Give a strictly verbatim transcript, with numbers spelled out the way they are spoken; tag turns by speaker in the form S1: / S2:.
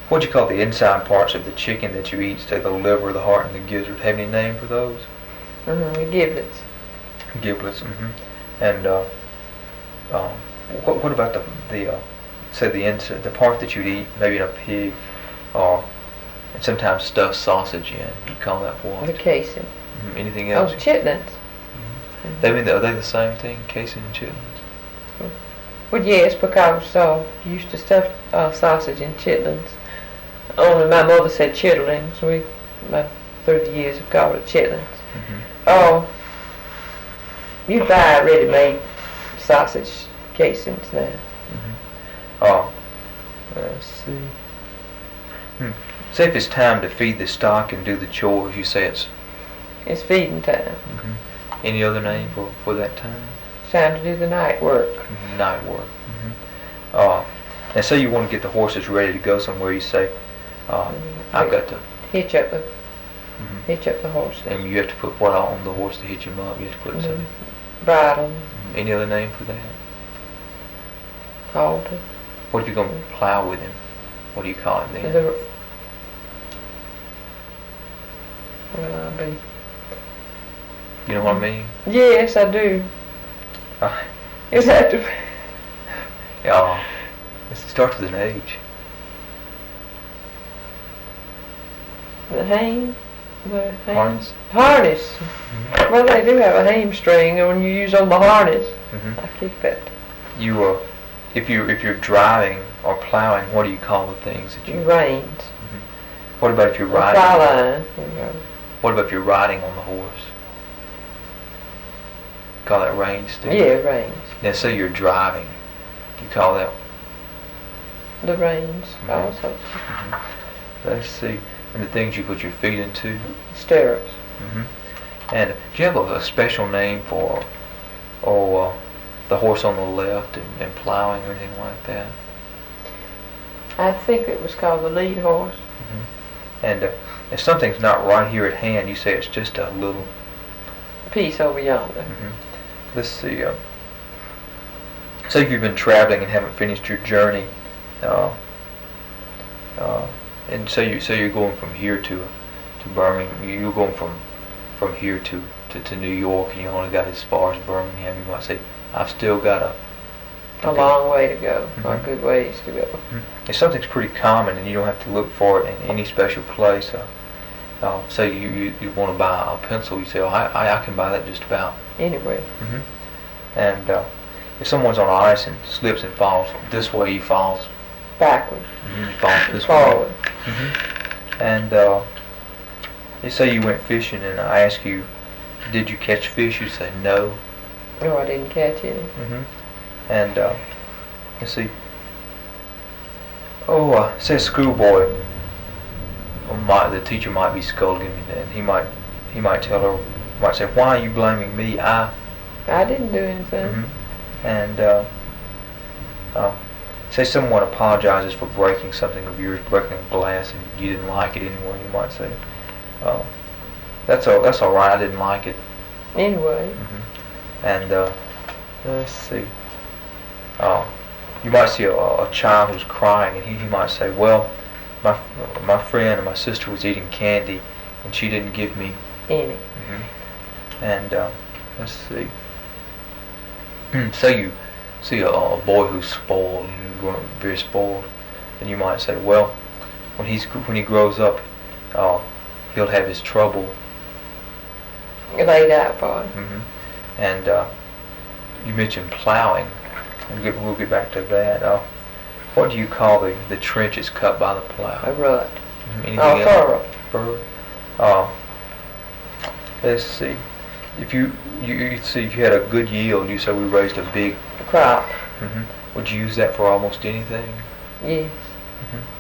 S1: What do you call the inside parts of the chicken that you eat? Say the liver, the heart, and the gizzard. Have any name for those?
S2: Mm-hmm. The giblets.
S1: Giblets. Mm-hmm. And uh, uh, what, what about the the uh, say the inside, the part that you'd eat, maybe in a pig, or and sometimes stuffed sausage in? You call that what?
S2: The casing.
S1: Mm-hmm. Anything else?
S2: Oh, chitlins.
S1: Mm-hmm. Mm-hmm. They mean are they the same thing, casing and chitlins?
S2: Well, yes, because uh, you used to stuff uh, sausage in chitlins. Only my mother said chitterlings. We, my through the years, have called it chitlins.
S1: Mm-hmm.
S2: Oh, you buy ready-made sausage casings now.
S1: Mm-hmm. Oh, let's see. Hmm. Say if it's time to feed the stock and do the chores, you say it's.
S2: It's feeding time.
S1: Mm-hmm. Any other name for for that time?
S2: It's time to do the night work.
S1: Mm-hmm. Night work. Mm-hmm. Uh, and say you want to get the horses ready to go somewhere, you say, uh,
S2: mm-hmm.
S1: I've got to.
S2: Hitch up the.
S1: Mm-hmm.
S2: Hitch up the horse.
S1: And you have to put what on the horse to hitch him up? You have to put
S2: mm-hmm.
S1: something.
S2: Bridle.
S1: Mm-hmm. Any other name for that?
S2: Halter.
S1: What if you're going to plow with him? What do you call it then?
S2: The, well, I be.
S1: You know what I mean?
S2: Yes, I do.
S1: Uh,
S2: Is that the...
S1: Yeah. It starts with an H.
S2: The hang? The hang?
S1: Harness.
S2: Harness.
S1: Mm-hmm.
S2: Well, they do have a hamstring when you use on the harness.
S1: Mm-hmm.
S2: I keep it.
S1: You uh, if you if you're driving or plowing, what do you call the things that you?
S2: Reins.
S1: Mm-hmm. What about if you're
S2: A
S1: riding?
S2: plow line. There you go.
S1: What about if you're riding on the horse? Call that reins too?
S2: Yeah, reins.
S1: Now say you're driving, you call that.
S2: The reins
S1: Mm-hmm.
S2: also.
S1: Mm-hmm. Let's see, and the things you put your feet into.
S2: Stirrups.
S1: Mm-hmm. And do you have a, a special name for, oh, uh, the horse on the left and, and plowing or anything like that?
S2: I think it was called the lead horse.
S1: Mm-hmm. And uh, if something's not right here at hand, you say it's just a little
S2: Piece over yonder.
S1: Mm-hmm. Let's see. Uh, say if you've been traveling and haven't finished your journey, uh, uh, and say you say you're going from here to to Birmingham, you're going from from here to, to, to New York, and you only got as far as Birmingham. You might say, I've still got a
S2: A long way to go,
S1: Mm-hmm.
S2: or good ways to go.
S1: Mm-hmm. If something's pretty common and you don't have to look for it in any special place, uh, uh, say you, you, you want to buy a pencil, you say, oh, I, I, I can buy that just about.
S2: Anyway.
S1: Mm-hmm. And uh, if someone's on ice and slips and falls this way, he falls.
S2: Backwards.
S1: Mm-hmm. He falls this
S2: Forward.
S1: way. Mm-hmm. And uh, you say you went fishing and I ask you, did you catch fish? You say no.
S2: No, I didn't catch any.
S1: Mm-hmm. And uh, let's see. Oh, uh, say a schoolboy. Or might, the teacher might be scolding him, and he might he might tell her, might say, "Why are you blaming me? I."
S2: I didn't do anything.
S1: Mm-hmm. And uh, uh, say someone apologizes for breaking something of yours, breaking a glass, and you didn't like it anyway. You might say, uh, "That's all. That's all right. I didn't like it."
S2: Anyway.
S1: Mm-hmm. And uh, let's see. Uh, you might see a, a child who's crying, and he, he might say, "Well, my my friend and my sister was eating candy, and she didn't give me
S2: any."
S1: Mm-hmm. And uh, let's see. Say you see a, a boy who's spoiled, and grown very spoiled, and you might say, "Well, when he's when he grows up, uh, he'll have his trouble."
S2: Laid out for him.
S1: Mm-hmm. And uh, you mentioned plowing. We'll get, we'll get back to that. Uh, what do you call the, the trenches cut by the plow?
S2: A rut.
S1: Mm-hmm. Anything
S2: Oh,
S1: else?
S2: furrow.
S1: Furrow. Uh, let's see. If you, you you see if you had a good yield, you say we raised a big
S2: Crop.
S1: Mm-hmm. Would you use that for almost anything?
S2: Yes.
S1: Mm-hmm.